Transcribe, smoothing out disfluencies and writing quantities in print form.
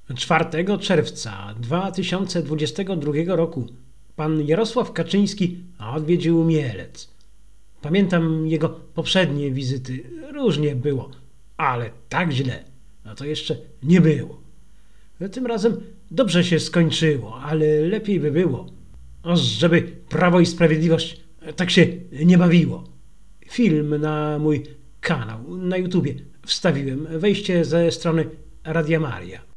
4 czerwca 2022 roku pan Jarosław Kaczyński odwiedził Mielec. Pamiętam jego poprzednie wizyty. Różnie było, ale tak źle to jeszcze nie było. Tym razem dobrze się skończyło, ale lepiej by było, żeby Prawo i Sprawiedliwość tak się nie bawiło. Film na mój kanał na YouTubie wstawiłem. Wejście ze strony Radia Maria.